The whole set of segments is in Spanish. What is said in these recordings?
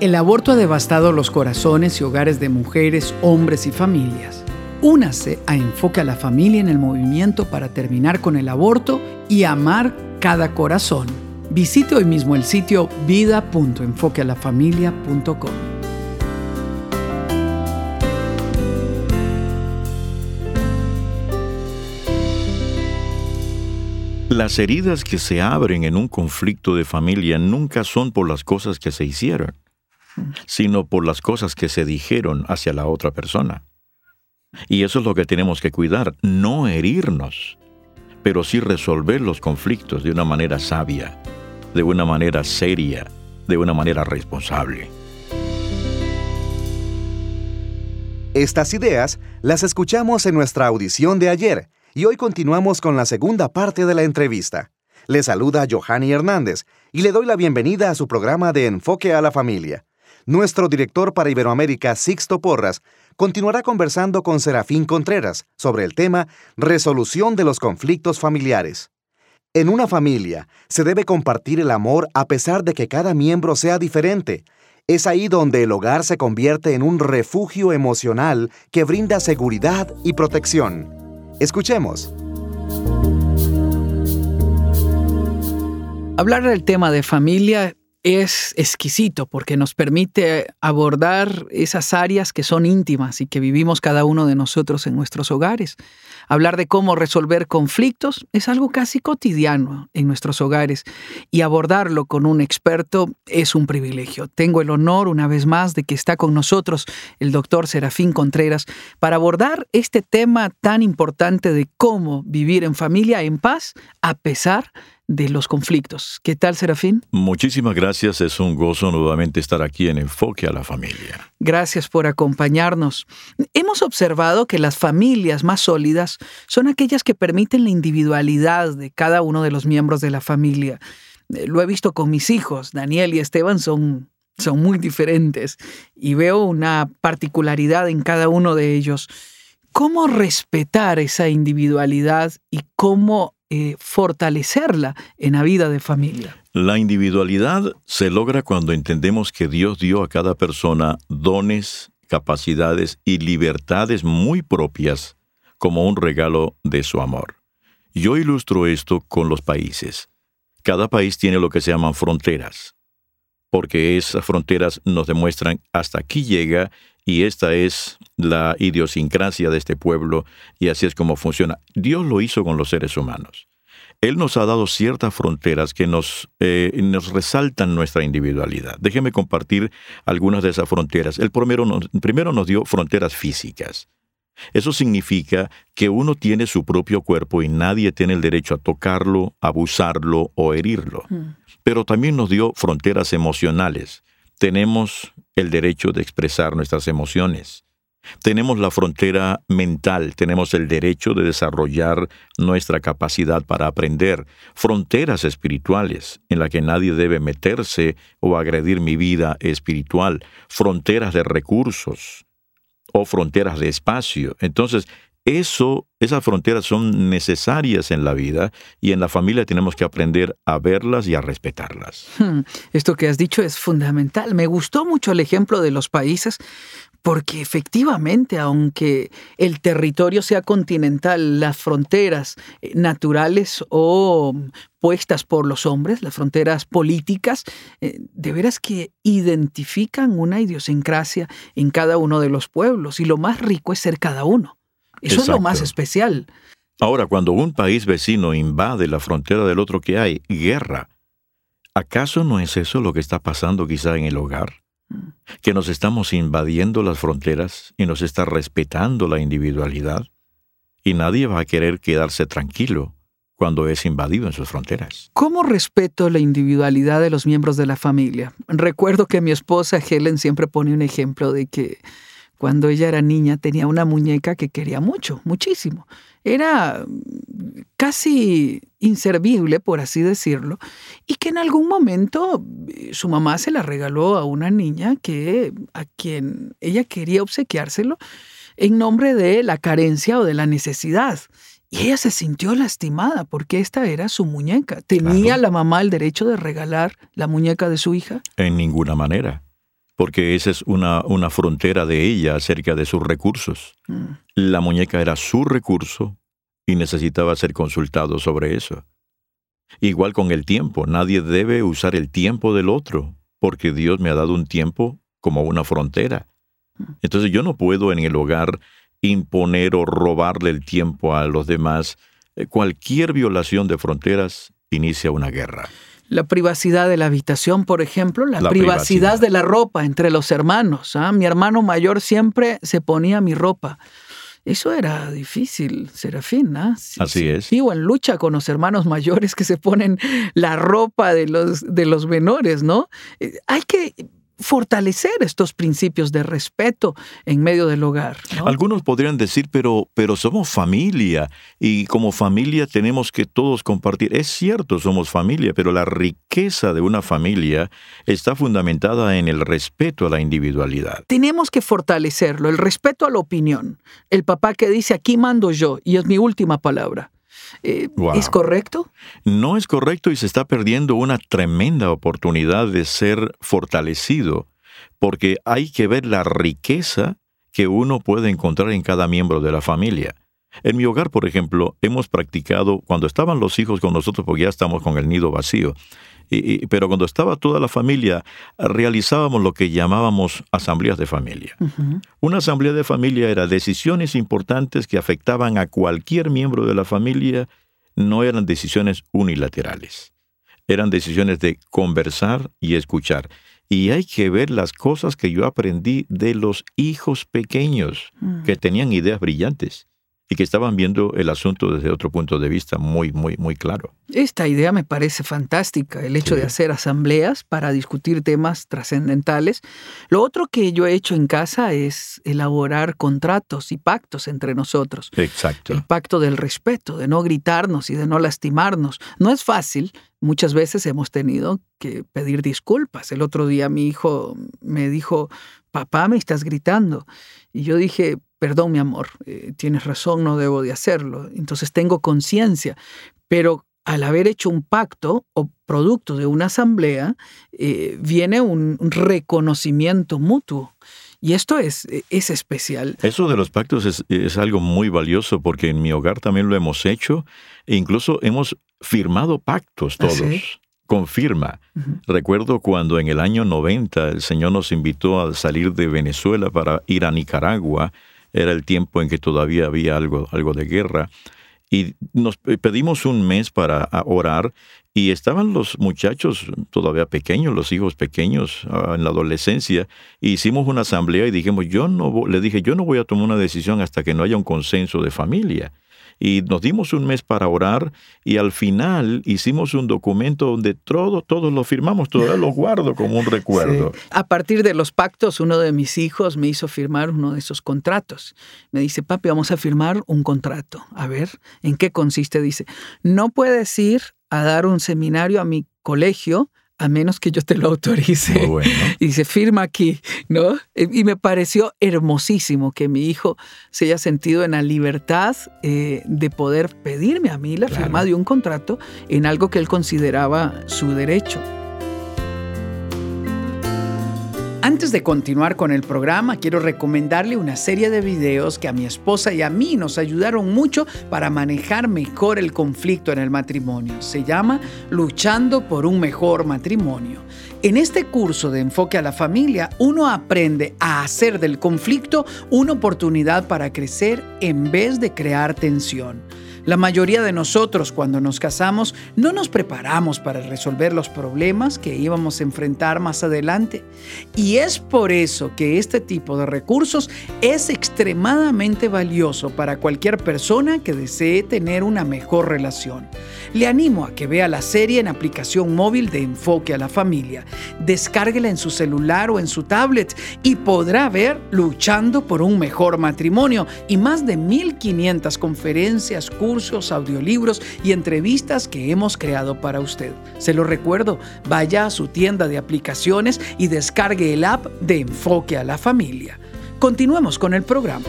El aborto ha devastado los corazones y hogares de mujeres, hombres y familias. Únase a Enfoque a la Familia en el movimiento para terminar con el aborto y amar cada corazón. Visite hoy mismo el sitio vida.enfoquealafamilia.com. Las heridas que se abren en un conflicto de familia nunca son por las cosas que se hicieron, sino por las cosas que se dijeron hacia la otra persona. Y eso es lo que tenemos que cuidar, no herirnos, pero sí resolver los conflictos de una manera sabia, de una manera seria, de una manera responsable. Estas ideas las escuchamos en nuestra audición de ayer y hoy continuamos con la segunda parte de la entrevista. Le saluda Johanny Hernández y le doy la bienvenida a su programa de Enfoque a la Familia. Nuestro director para Iberoamérica, Sixto Porras, continuará conversando con Serafín Contreras sobre el tema Resolución de los conflictos familiares. En una familia se debe compartir el amor a pesar de que cada miembro sea diferente. Es ahí donde el hogar se convierte en un refugio emocional que brinda seguridad y protección. Escuchemos. Hablar del tema de familia es exquisito porque nos permite abordar esas áreas que son íntimas y que vivimos cada uno de nosotros en nuestros hogares. Hablar de cómo resolver conflictos es algo casi cotidiano en nuestros hogares y abordarlo con un experto es un privilegio. Tengo el honor una vez más de que está con nosotros el doctor Serafín Contreras para abordar este tema tan importante de cómo vivir en familia en paz a pesar de los conflictos. ¿Qué tal, Serafín? Muchísimas gracias. Es un gozo nuevamente estar aquí en Enfoque a la Familia. Gracias por acompañarnos. Hemos observado que las familias más sólidas son aquellas que permiten la individualidad de cada uno de los miembros de la familia. Lo he visto con mis hijos. Daniel y Esteban son muy diferentes y veo una particularidad en cada uno de ellos. ¿Cómo respetar esa individualidad y cómo fortalecerla en la vida de familia? La individualidad se logra cuando entendemos que Dios dio a cada persona dones, capacidades y libertades muy propias como un regalo de su amor. Yo ilustro esto con los países. Cada país tiene lo que se llaman fronteras, porque esas fronteras nos demuestran hasta aquí llega y esta es la idiosincrasia de este pueblo y así es como funciona. Dios lo hizo con los seres humanos. Él nos ha dado ciertas fronteras que nos resaltan nuestra individualidad. Déjeme compartir algunas de esas fronteras. El primero nos dio fronteras físicas. Eso significa que uno tiene su propio cuerpo y nadie tiene el derecho a tocarlo, abusarlo o herirlo. Pero también nos dio fronteras emocionales. Tenemos el derecho de expresar nuestras emociones. Tenemos la frontera mental, tenemos el derecho de desarrollar nuestra capacidad para aprender. Fronteras espirituales, en las que nadie debe meterse o agredir mi vida espiritual. Fronteras de recursos o fronteras de espacio. Entonces, esas fronteras son necesarias en la vida y en la familia tenemos que aprender a verlas y a respetarlas. Esto que has dicho es fundamental. Me gustó mucho el ejemplo de los países porque efectivamente, aunque el territorio sea continental, las fronteras naturales o puestas por los hombres, las fronteras políticas, de veras que identifican una idiosincrasia en cada uno de los pueblos y lo más rico es ser cada uno. Eso Exacto. Es lo más especial. Ahora, cuando un país vecino invade la frontera del otro, ¿qué hay? Guerra. ¿Acaso no es eso lo que está pasando quizá en el hogar? Que nos estamos invadiendo las fronteras y nos está respetando la individualidad. Y nadie va a querer quedarse tranquilo cuando es invadido en sus fronteras. ¿Cómo respeto la individualidad de los miembros de la familia? Recuerdo que mi esposa Helen siempre pone un ejemplo de que cuando ella era niña tenía una muñeca que quería muchísimo. Era casi inservible, por así decirlo, y que en algún momento su mamá se la regaló a una niña a quien ella quería obsequiárselo en nombre de la carencia o de la necesidad. Y ella se sintió lastimada porque esta era su muñeca. ¿Tenía la mamá el derecho de regalar la muñeca de su hija? En ninguna manera. porque esa es una frontera de ella acerca de sus recursos. La muñeca era su recurso y necesitaba ser consultado sobre eso. Igual con el tiempo, nadie debe usar el tiempo del otro, porque Dios me ha dado un tiempo como una frontera. Entonces yo no puedo en el hogar imponer o robarle el tiempo a los demás. Cualquier violación de fronteras inicia una guerra. La privacidad de la habitación, por ejemplo, la privacidad de la ropa entre los hermanos. Mi hermano mayor siempre se ponía mi ropa. Eso era difícil, Serafín, ¿no? Así es. Vivo en lucha con los hermanos mayores que se ponen la ropa de los menores, ¿no? Hay que fortalecer estos principios de respeto en medio del hogar, ¿no? Algunos podrían decir, pero somos familia y como familia tenemos que todos compartir. Es cierto, somos familia, pero la riqueza de una familia está fundamentada en el respeto a la individualidad. Tenemos que fortalecerlo, el respeto a la opinión. El papá que dice, aquí mando yo y es mi última palabra. Wow. ¿Es correcto? No es correcto y se está perdiendo una tremenda oportunidad de ser fortalecido, porque hay que ver la riqueza que uno puede encontrar en cada miembro de la familia. En mi hogar, por ejemplo, hemos practicado, cuando estaban los hijos con nosotros, porque ya estamos con el nido vacío, pero cuando estaba toda la familia, realizábamos lo que llamábamos asambleas de familia. Uh-huh. Una asamblea de familia era decisiones importantes que afectaban a cualquier miembro de la familia, no eran decisiones unilaterales. Eran decisiones de conversar y escuchar. Y hay que ver las cosas que yo aprendí de los hijos pequeños, que tenían ideas brillantes y que estaban viendo el asunto desde otro punto de vista muy, muy, muy claro. Esta idea me parece fantástica, el hecho de hacer asambleas para discutir temas trascendentales. Lo otro que yo he hecho en casa es elaborar contratos y pactos entre nosotros. Exacto. El pacto del respeto, de no gritarnos y de no lastimarnos. No es fácil. Muchas veces hemos tenido que pedir disculpas. El otro día mi hijo me dijo, papá, me estás gritando. Y yo dije, perdón, mi amor, tienes razón, no debo de hacerlo. Entonces tengo conciencia. Pero al haber hecho un pacto o producto de una asamblea, viene un reconocimiento mutuo. Y esto es especial. Eso de los pactos es algo muy valioso porque en mi hogar también lo hemos hecho e incluso hemos firmado pactos todos. ¿Ah, sí? Con firma. Uh-huh. Recuerdo cuando en el año 90 el Señor nos invitó a salir de Venezuela para ir a Nicaragua. Era el tiempo en que todavía había algo de guerra. Y nos pedimos un mes para orar y estaban los muchachos todavía pequeños, los hijos pequeños en la adolescencia. E hicimos una asamblea y dijimos, yo no voy a tomar una decisión hasta que no haya un consenso de familia. Y nos dimos un mes para orar y al final hicimos un documento donde todos lo firmamos, todavía lo guardo como un recuerdo. Sí. A partir de los pactos, uno de mis hijos me hizo firmar uno de esos contratos. Me dice, papi, vamos a firmar un contrato. A ver, ¿en qué consiste? Dice, no puedes ir a dar un seminario a mi colegio a menos que yo te lo autorice. Muy bueno. Y se firma aquí, ¿no? Y me pareció hermosísimo que mi hijo se haya sentido en la libertad de poder pedirme a mí la firma de un contrato en algo que él consideraba su derecho. Antes de continuar con el programa, quiero recomendarle una serie de videos que a mi esposa y a mí nos ayudaron mucho para manejar mejor el conflicto en el matrimonio. Se llama Luchando por un mejor matrimonio. En este curso de enfoque a la familia, uno aprende a hacer del conflicto una oportunidad para crecer en vez de crear tensión. La mayoría de nosotros, cuando nos casamos, no nos preparamos para resolver los problemas que íbamos a enfrentar más adelante. Y es por eso que este tipo de recursos es extremadamente valioso para cualquier persona que desee tener una mejor relación. Le animo a que vea la serie en aplicación móvil de Enfoque a la Familia. Descárguela en su celular o en su tablet y podrá ver Luchando por un mejor matrimonio y más de 1,500 conferencias, cursos, audiolibros y entrevistas que hemos creado para usted. Se lo recuerdo, vaya a su tienda de aplicaciones y descargue el app de Enfoque a la Familia. Continuemos con el programa.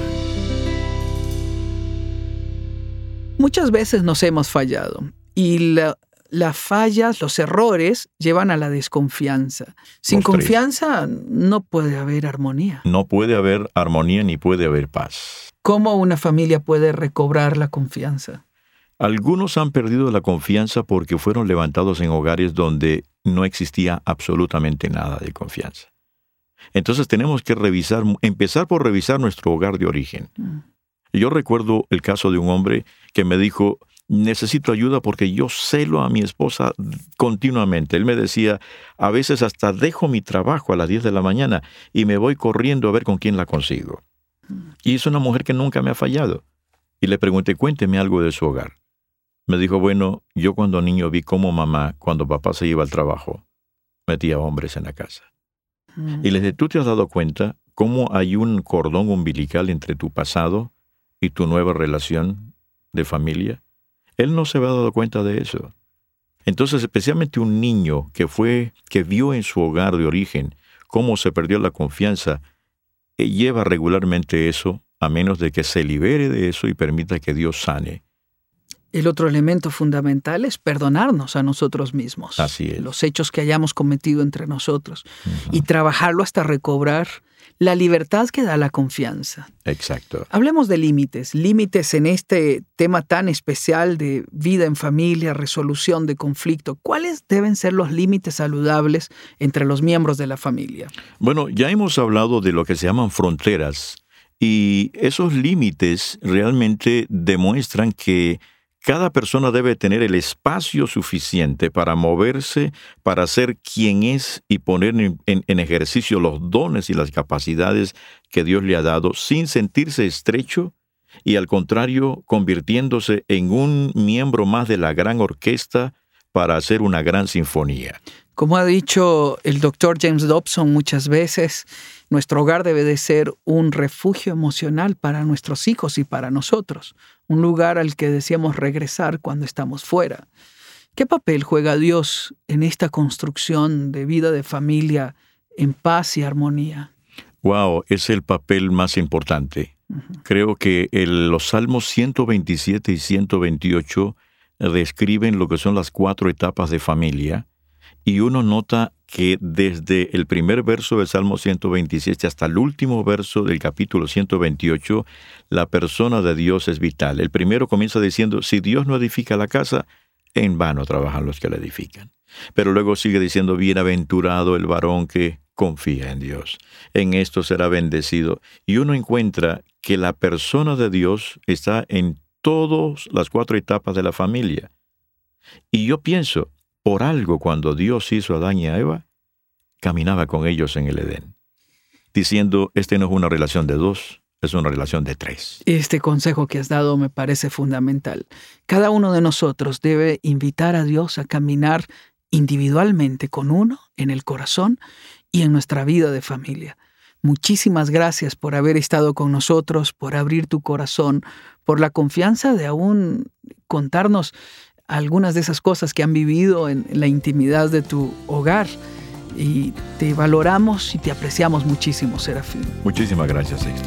Muchas veces nos hemos fallado y las fallas, los errores llevan a la desconfianza. Sin Los tres. confianza no puede haber armonía. No puede haber armonía ni puede haber paz. ¿Cómo una familia puede recobrar la confianza? Algunos han perdido la confianza porque fueron levantados en hogares donde no existía absolutamente nada de confianza. Entonces tenemos que empezar por revisar nuestro hogar de origen. Yo recuerdo el caso de un hombre que me dijo, necesito ayuda porque yo celo a mi esposa continuamente. Él me decía, a veces hasta dejo mi trabajo a las 10 de la mañana y me voy corriendo a ver con quién la consigo. Y es una mujer que nunca me ha fallado. Y le pregunté, cuénteme algo de su hogar. Me dijo, bueno, yo cuando niño vi cómo mamá, cuando papá se iba al trabajo, metía hombres en la casa. Y le dije, ¿tú te has dado cuenta cómo hay un cordón umbilical entre tu pasado y tu nueva relación de familia? Él no se había dado cuenta de eso. Entonces, especialmente un niño que vio en su hogar de origen cómo se perdió la confianza, lleva regularmente eso, a menos de que se libere de eso y permita que Dios sane. El otro elemento fundamental es perdonarnos a nosotros mismos. Así es. Los hechos que hayamos cometido entre nosotros. Y trabajarlo hasta recobrar la libertad que da la confianza. Exacto. Hablemos de límites. Límites en este tema tan especial de vida en familia, resolución de conflicto. ¿Cuáles deben ser los límites saludables entre los miembros de la familia? Bueno, ya hemos hablado de lo que se llaman fronteras. Y esos límites realmente demuestran que cada persona debe tener el espacio suficiente para moverse, para ser quien es y poner en ejercicio los dones y las capacidades que Dios le ha dado sin sentirse estrecho y al contrario convirtiéndose en un miembro más de la gran orquesta para hacer una gran sinfonía. Como ha dicho el Dr. James Dobson muchas veces, nuestro hogar debe de ser un refugio emocional para nuestros hijos y para nosotros, un lugar al que deseamos regresar cuando estamos fuera. ¿Qué papel juega Dios en esta construcción de vida de familia en paz y armonía? Wow, es el papel más importante. Creo que los Salmos 127 y 128 describen lo que son las 4 etapas de familia, y uno nota que desde el primer verso del Salmo 127 hasta el último verso del capítulo 128, la persona de Dios es vital. El primero comienza diciendo, si Dios no edifica la casa, en vano trabajan los que la edifican. Pero luego sigue diciendo, bienaventurado el varón que confía en Dios. En esto será bendecido. Y uno encuentra que la persona de Dios está en todas las 4 etapas de la familia. Y yo pienso, por algo cuando Dios hizo a Adán y a Eva, caminaba con ellos en el Edén, diciendo, este no es una relación de 2, es una relación de 3. Este consejo que has dado me parece fundamental. Cada uno de nosotros debe invitar a Dios a caminar individualmente con uno en el corazón y en nuestra vida de familia. Muchísimas gracias por haber estado con nosotros, por abrir tu corazón, por la confianza de aún contarnos algunas de esas cosas que han vivido en la intimidad de tu hogar. Y te valoramos y te apreciamos muchísimo, Serafín. Muchísimas gracias, Sixto.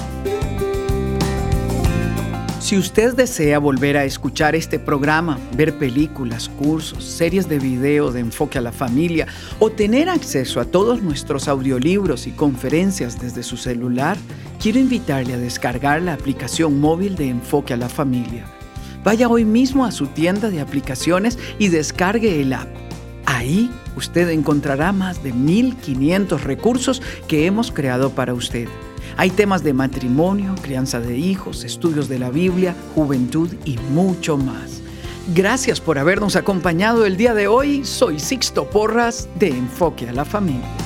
Si usted desea volver a escuchar este programa, ver películas, cursos, series de video de Enfoque a la Familia o tener acceso a todos nuestros audiolibros y conferencias desde su celular, quiero invitarle a descargar la aplicación móvil de Enfoque a la Familia. Vaya hoy mismo a su tienda de aplicaciones y descargue el app. Ahí usted encontrará más de 1,500 recursos que hemos creado para usted. Hay temas de matrimonio, crianza de hijos, estudios de la Biblia, juventud y mucho más. Gracias por habernos acompañado el día de hoy. Soy Sixto Porras de Enfoque a la Familia.